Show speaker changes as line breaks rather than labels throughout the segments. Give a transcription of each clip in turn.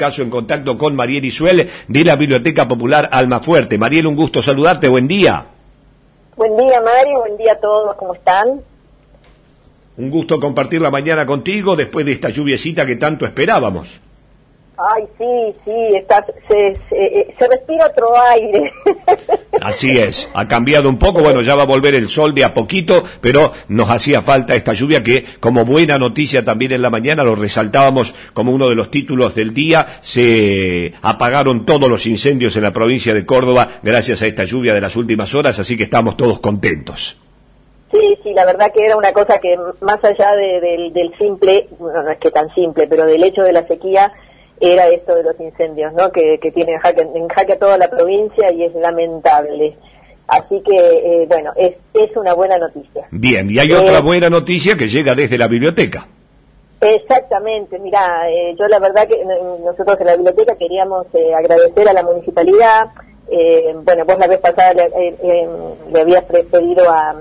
caso en contacto con Mariel Isuel de la Biblioteca Popular Almafuerte. Mariel, un gusto saludarte, buen día.
Buen día, Mario, buen día a todos, ¿cómo están?
Un gusto compartir la mañana contigo después de esta lluviecita que tanto esperábamos.
Ay, sí, se respira otro aire.
Así es, ha cambiado un poco, bueno, ya va a volver el sol de a poquito, pero nos hacía falta esta lluvia que, como buena noticia también en la mañana, lo resaltábamos como uno de los títulos del día, se apagaron todos los incendios en la provincia de Córdoba gracias a esta lluvia de las últimas horas, así que estamos todos contentos.
Sí, la verdad que era una cosa que más allá del simple, bueno, no es que tan simple, pero del hecho de la sequía, era esto de los incendios, ¿no? Que tiene en jaque a toda la provincia y es lamentable. Así que, bueno, es una buena noticia.
Bien, y hay otra buena noticia que llega desde la biblioteca.
Exactamente, mirá, yo la verdad que nosotros en la biblioteca queríamos agradecer a la municipalidad. Bueno, vos la vez pasada le habías pedido a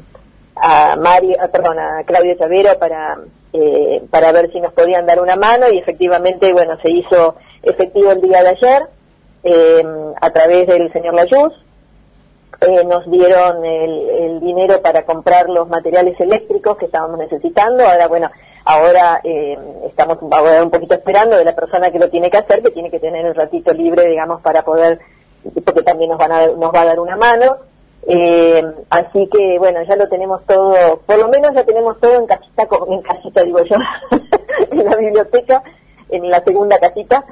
Claudio Chavero para ver si nos podían dar una mano y efectivamente, bueno, se hizo efectivo el día de ayer a través del señor Layuz. Nos dieron el dinero para comprar los materiales eléctricos que estábamos necesitando. Ahora estamos un poquito esperando de la persona que lo tiene que hacer, que tiene que tener el ratito libre, digamos, para poder, porque también nos va a dar una mano. Así que bueno, ya lo tenemos todo, por lo menos ya tenemos todo en casita digo yo, en la biblioteca, en la segunda casita,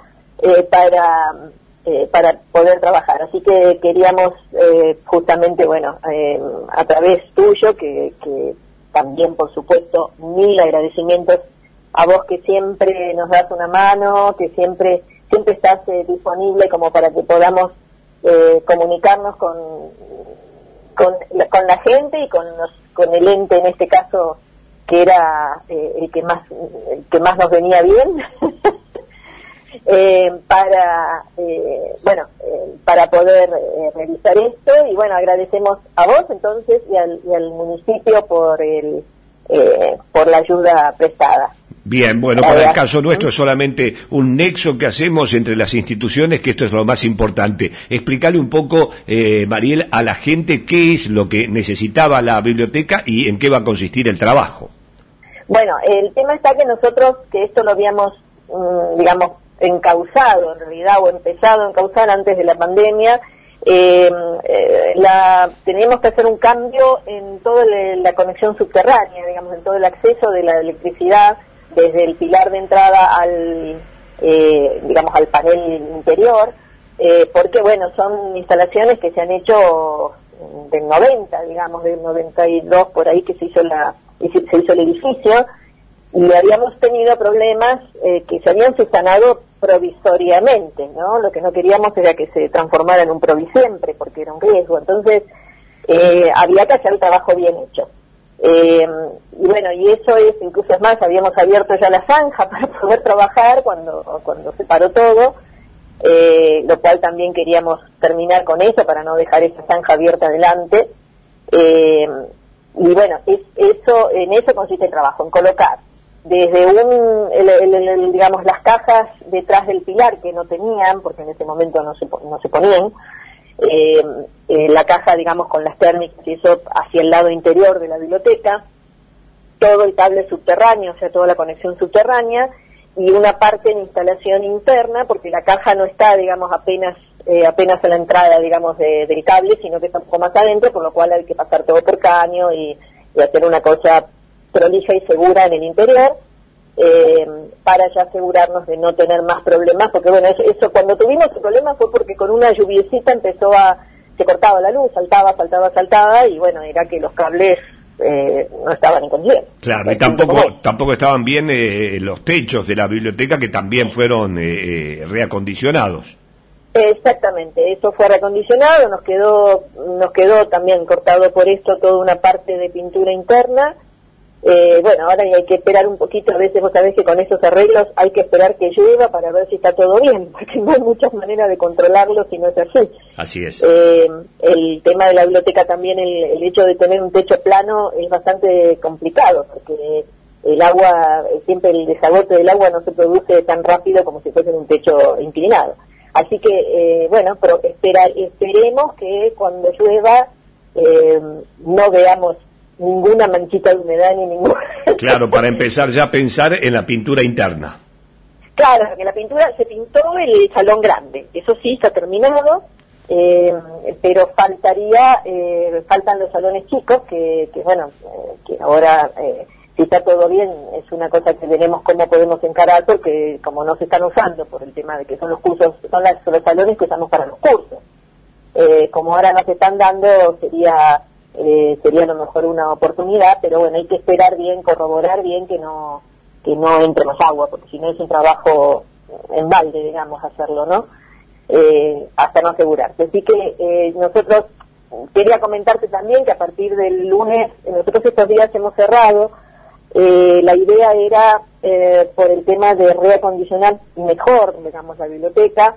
para poder trabajar. Así que queríamos justamente, bueno, a través tuyo, que también por supuesto mil agradecimientos a vos que siempre nos das una mano, que siempre estás disponible como para que podamos comunicarnos con la gente y con el ente en este caso que era el que más nos venía bien para poder realizar esto. Y bueno, agradecemos a vos entonces y al municipio por la ayuda prestada.
Bien, bueno, para el caso nuestro es solamente un nexo que hacemos entre las instituciones, que esto es lo más importante. Explicarle un poco, Mariel, a la gente qué es lo que necesitaba la biblioteca y en qué va a consistir el trabajo. Bueno, el tema está que nosotros, que esto lo habíamos, digamos, encauzado en realidad, o empezado a encauzar antes de la pandemia, teníamos que hacer un cambio en toda la conexión subterránea, digamos, en todo el acceso de la electricidad, desde el pilar de entrada al panel interior, porque bueno, son instalaciones que se han hecho del 90, digamos, del 92 por ahí que se hizo el edificio, y habíamos tenido problemas que se habían subsanado provisoriamente, ¿no? Lo que no queríamos era que se transformara en un provisiempre, porque era un riesgo. Entonces había que hacer el trabajo bien hecho. Y bueno, y eso incluso es más, habíamos abierto ya la zanja para poder trabajar cuando se paró todo, lo cual también queríamos terminar con eso para no dejar esa zanja abierta adelante. Y bueno, en eso consiste el trabajo, en colocar desde digamos, las cajas detrás del pilar que no tenían, porque en ese momento no se ponían, la caja, digamos, con las térmicas y eso hacia el lado interior de la biblioteca, todo el cable subterráneo, o sea, toda la conexión subterránea, y una parte en instalación interna, porque la caja no está, digamos, apenas a la entrada, digamos, del cable, sino que está un poco más adentro, por lo cual hay que pasar todo por caño y hacer una cosa prolija y segura en el interior, para ya asegurarnos de no tener más problemas, porque bueno, eso cuando tuvimos el problema fue porque con una lluviecita se cortaba la luz, saltaba, y bueno, era que los cables no estaban en condición. Claro, y tampoco estaban bien los techos de la biblioteca, que también fueron reacondicionados. Exactamente, eso fue reacondicionado, nos quedó también cortado por esto toda una parte de pintura interna. Bueno, ahora hay que esperar un poquito, a veces vos sabés que con esos arreglos hay que esperar que llueva para ver si está todo bien, porque no hay muchas maneras de controlarlo si no es así. Así es. El tema de la biblioteca también, el hecho de tener un techo plano es bastante complicado, porque
el agua, siempre el desagote del agua no se produce tan rápido como si fuese en un techo inclinado. Así que, bueno, pero esperemos que cuando llueva no veamos ninguna manchita de humedad ni ningún...
Claro, para empezar ya a pensar en la pintura interna.
Claro, que la pintura se pintó el salón grande, eso sí está terminado, pero faltan los salones chicos, que bueno, que ahora si está todo bien es una cosa que veremos cómo podemos encarar, porque como no se están usando por el tema de que son los cursos, son los salones que usamos para los cursos, como ahora no se están dando sería a lo mejor una oportunidad, pero bueno, hay que esperar bien, corroborar bien que no entre más agua, porque si no es un trabajo en balde, digamos, hacerlo, ¿no? Hasta no asegurarse. Así que nosotros, quería comentarte también que a partir del lunes, nosotros estos días hemos cerrado, la idea era, por el tema de reacondicionar mejor, digamos, la biblioteca,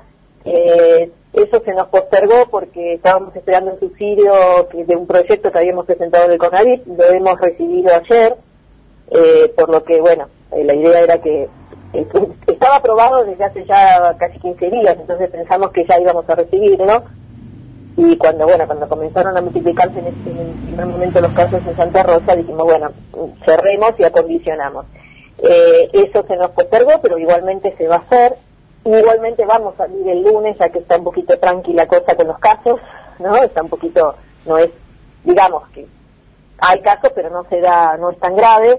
eso se nos postergó porque estábamos esperando un subsidio de un proyecto que habíamos presentado en el CONAVIT, lo hemos recibido ayer, por lo que, bueno, la idea era que estaba aprobado desde hace ya casi 15 días, entonces pensamos que ya íbamos a recibirlo, y cuando comenzaron a multiplicarse en el primer momento los casos en Santa Rosa, dijimos, bueno, cerremos y acondicionamos. Eso se nos postergó, pero igualmente se va a hacer. Igualmente vamos a salir el lunes, ya que está un poquito tranquila cosa con los casos, ¿no? Está un poquito, no es, digamos que hay casos, pero no es tan grave.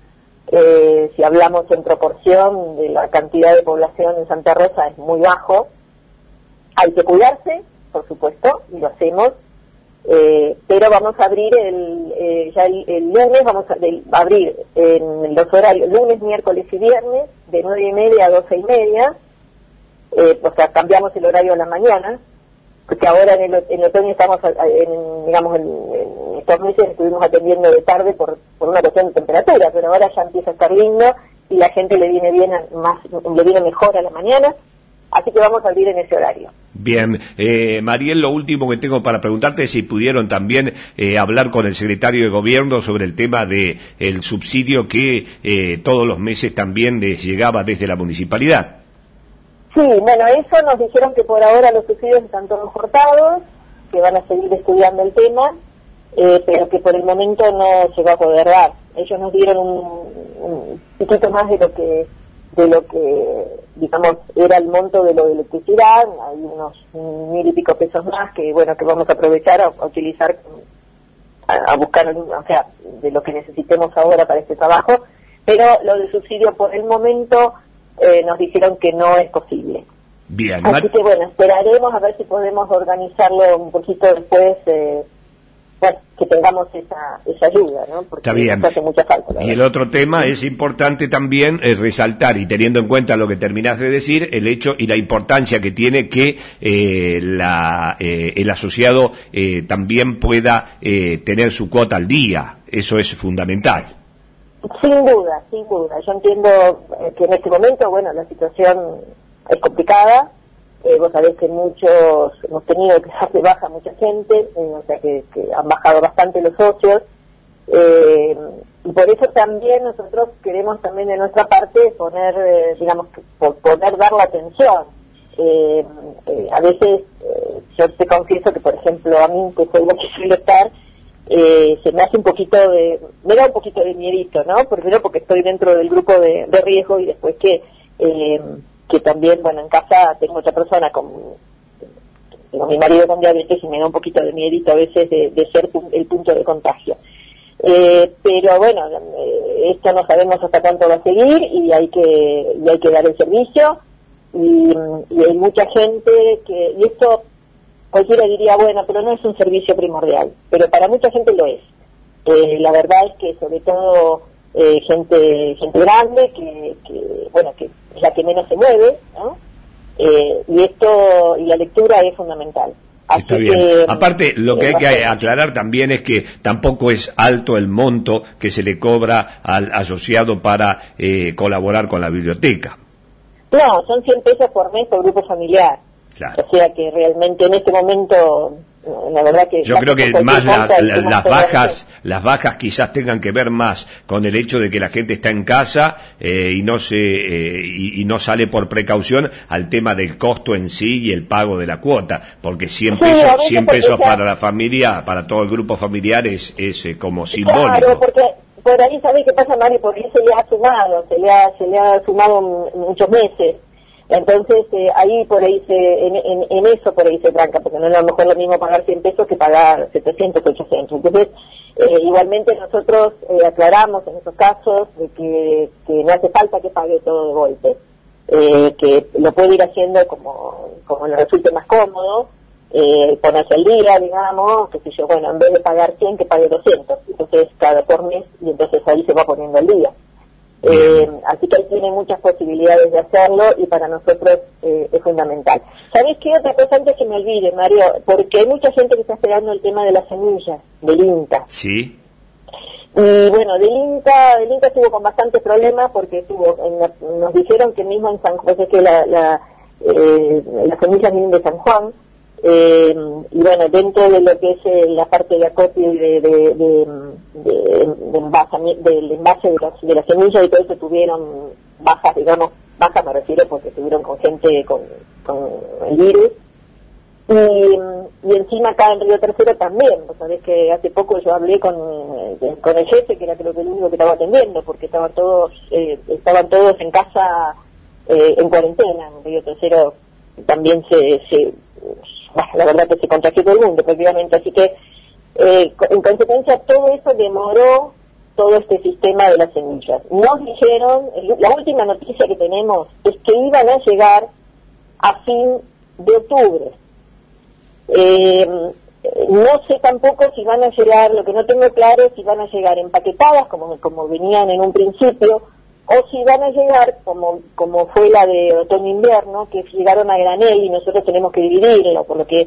Si hablamos en proporción de la cantidad de población en Santa Rosa es muy bajo. Hay que cuidarse, por supuesto, y lo hacemos, pero vamos a abrir ya el lunes, vamos a abrir en los horarios, lunes, miércoles y viernes, de 9:30 a 12:30, o sea, cambiamos el horario a la mañana, porque ahora en el otoño estamos, digamos, en estos meses estuvimos atendiendo de tarde por una cuestión de temperatura, pero ahora ya empieza a estar lindo y la gente le viene mejor a la mañana, así que vamos a abrir en ese horario.
Bien, Mariel, lo último que tengo para preguntarte es si pudieron también hablar con el secretario de Gobierno sobre el tema de el subsidio que todos los meses también les llegaba desde la municipalidad.
Sí, bueno, eso nos dijeron que por ahora los subsidios están todos cortados, que van a seguir estudiando el tema, pero que por el momento no se va a poder dar. Ellos nos dieron un poquito más de lo que digamos era el monto de lo de electricidad, hay unos 1.000 y pico pesos más que bueno que vamos a aprovechar a utilizar, a buscar, o sea, de lo que necesitemos ahora para este trabajo, pero lo del subsidio por el momento nos dijeron que no es posible.
Bien.
Así que bueno, esperaremos a ver si podemos organizarlo un poquito después, bueno, que tengamos esa ayuda, ¿no? Porque
está bien.
nos hace mucha falta.
Y el otro tema es importante también resaltar, y teniendo en cuenta lo que terminás de decir, el hecho y la importancia que tiene que el asociado también pueda tener su cuota al día. Eso es fundamental.
Sin duda. Yo entiendo que en este momento, bueno, la situación es complicada. Vos sabés que hemos tenido que dar de baja mucha gente, o sea que han bajado bastante los socios. Y por eso también nosotros queremos también de nuestra parte poner, poder dar la atención. A veces, yo te confieso que, por ejemplo, a mí, que soy la que suelo estar, se me hace me da un poquito de miedito, ¿no? Primero porque estoy dentro del grupo de riesgo y después que también, bueno, en casa tengo otra persona tengo mi marido con diabetes y me da un poquito de miedito a veces de ser el punto de contagio. Pero bueno, esto no sabemos hasta cuánto va a seguir y hay que dar el servicio y hay mucha gente y esto cualquiera diría, bueno, pero no es un servicio primordial, pero para mucha gente lo es. La verdad es que sobre todo gente grande que es la que menos se mueve, ¿no? Y la lectura es fundamental.
Está bien. Aparte, lo que hay que aclarar también es que tampoco es alto el monto que se le cobra al asociado para colaborar con la biblioteca.
No, son 100 pesos por mes por grupo familiar.
Claro.
O sea que realmente en este momento
la verdad que...
Yo creo que más las bajas quizás tengan que ver más con el hecho de que la gente está en casa y no sale por precaución al tema del costo en sí y el pago de la cuota, porque 100 pesos para la familia, para todo el grupo familiar es como simbólico.
Claro, porque por ahí, ¿sabes qué pasa, Mari? Porque se le ha sumado muchos meses. Entonces, ahí por ahí en eso por ahí se tranca, porque no es a lo mejor lo mismo pagar 100 pesos que pagar 700, 800. Entonces, igualmente nosotros aclaramos en esos casos de que no hace falta que pague todo de golpe, que lo puede ir haciendo como le resulte más cómodo, ponerse al día, digamos, que si yo, bueno, en vez de pagar 100, que pague 200, entonces cada por mes, y entonces ahí se va poniendo al día. Así que ahí tiene muchas posibilidades de hacerlo y para nosotros es fundamental. ¿Sabés qué otra cosa antes que me olvide, Mario? Porque hay mucha gente que está esperando el tema de las semillas, del INTA.
Sí.
Y bueno, del INTA estuvo con bastantes problemas porque nos dijeron que mismo en San Juan, pues es que las semillas vienen de San Juan, y bueno, dentro de lo que es la parte de acopio y del envase de la semilla y todo eso tuvieron bajas, digamos, bajas me refiero porque estuvieron con gente con el virus, y encima acá en Río Tercero también. Vos sabés que hace poco yo hablé con el jefe, que era creo que el único que estaba atendiendo, porque estaban todos en casa en cuarentena. En Río Tercero también la verdad que se contagió todo el mundo prácticamente, así que en consecuencia todo eso demoró todo este sistema de las semillas. Nos dijeron, la última noticia que tenemos es que iban a llegar a fin de octubre. No sé tampoco si van a llegar, lo que no tengo claro es si van a llegar empaquetadas como venían en un principio, o si van a llegar como fue la de otoño-invierno, que llegaron a granel y nosotros tenemos que dividirlo, por lo que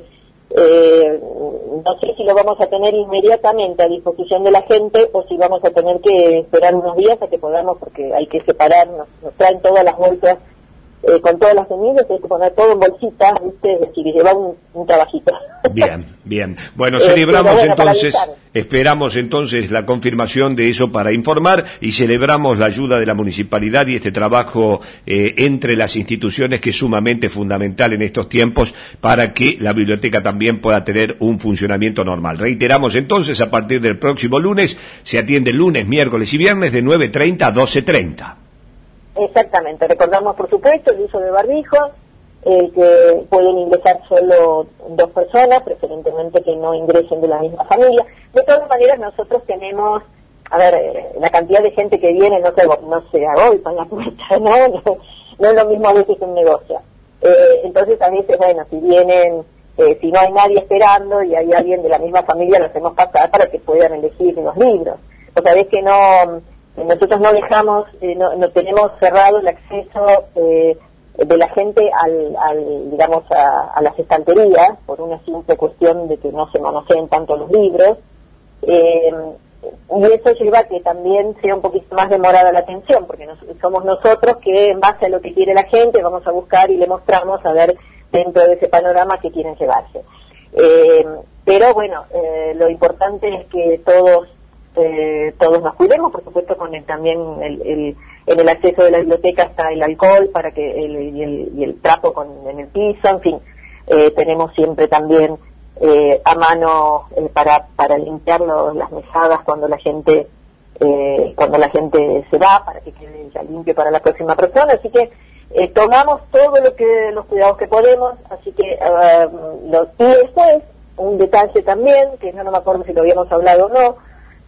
no sé si lo vamos a tener inmediatamente a disposición de la gente o si vamos a tener que esperar unos días a que podamos, porque hay que separarnos, nos traen todas las bolsas con todas las semillas, hay que poner todo en bolsitas, ¿viste? Es decir, llevar un trabajito.
Bien. Bueno, celebramos esperamos entonces la confirmación de eso para informar y celebramos la ayuda de la municipalidad y este trabajo entre las instituciones que es sumamente fundamental en estos tiempos para que la biblioteca también pueda tener un funcionamiento normal. Reiteramos entonces, a partir del próximo lunes, se atiende lunes, miércoles y viernes de 9:30 a 12:30.
Exactamente, recordamos por supuesto el uso de barbijos, que pueden ingresar solo 2 personas, preferentemente que no ingresen de la misma familia. De todas maneras nosotros tenemos, la cantidad de gente que viene no se agolpa en la puerta, no es lo mismo a veces que un negocio. Entonces a veces, bueno, si vienen, si no hay nadie esperando y hay alguien de la misma familia, lo hacemos pasar para que puedan elegir los libros. O sea, ves que nosotros no dejamos, no tenemos cerrado el acceso de la gente digamos a las estanterías por una simple cuestión de que no se manoseen tanto los libros, y eso lleva a que también sea un poquito más demorada la atención, porque somos nosotros que en base a lo que quiere la gente vamos a buscar y le mostramos a ver dentro de ese panorama que quieren llevarse. Pero bueno, lo importante es que todos nos cuidemos, por supuesto, también en el acceso de la biblioteca está el alcohol para que y el trapo en el piso, en fin, tenemos siempre también a mano para limpiar las mesadas cuando la gente se va, para que quede ya limpio para la próxima persona, así que tomamos todos los cuidados que podemos, así que y después un detalle también que no me acuerdo si lo habíamos hablado o no.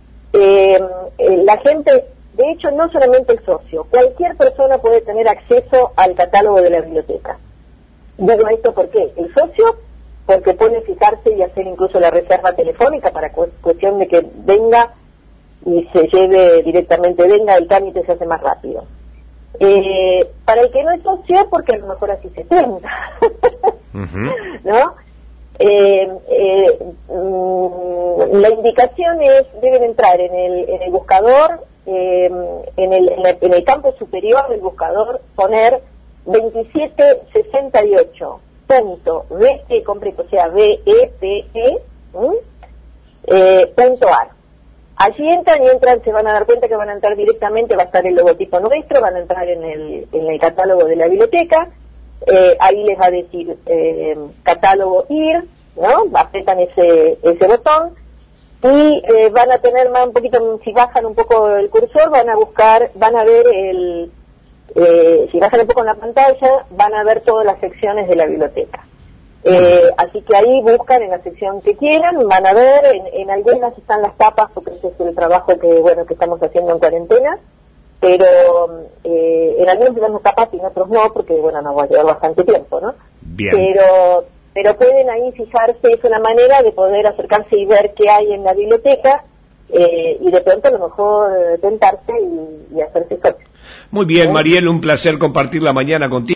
La gente, de hecho, no solamente el socio, cualquier persona puede tener acceso al catálogo de la biblioteca. Digo esto porque el socio, porque puede fijarse y hacer incluso la reserva telefónica para cuestión de que venga y se lleve directamente, el trámite se hace más rápido. Para el que no es socio, porque a lo mejor así se cuenta, ¿no? La indicación deben entrar en el buscador, en el campo superior del buscador, poner 2768 .vete completo, o sea, VETE, .ar. Allí entran, se van a dar cuenta que van a entrar directamente, va a estar el logotipo nuestro, van a entrar en el catálogo de la biblioteca, ahí les va a decir catálogo ir, ¿no? Apretan ese botón y van a tener más un poquito, si bajan un poco el cursor, van a ver si bajan un poco en la pantalla, van a ver todas las secciones de la biblioteca. Así que ahí buscan en la sección que quieran, van a ver, en algunas están las tapas, porque ese es el trabajo que estamos haciendo en cuarentena, pero en algunos están las tapas y en otros no, porque nos va a llevar bastante tiempo, ¿no?
Bien.
Pero pueden ahí fijarse, es una manera de poder acercarse y ver qué hay en la biblioteca, y de pronto a lo mejor tentarse y hacerse socio.
Muy bien, Mariel, un placer compartir la mañana contigo.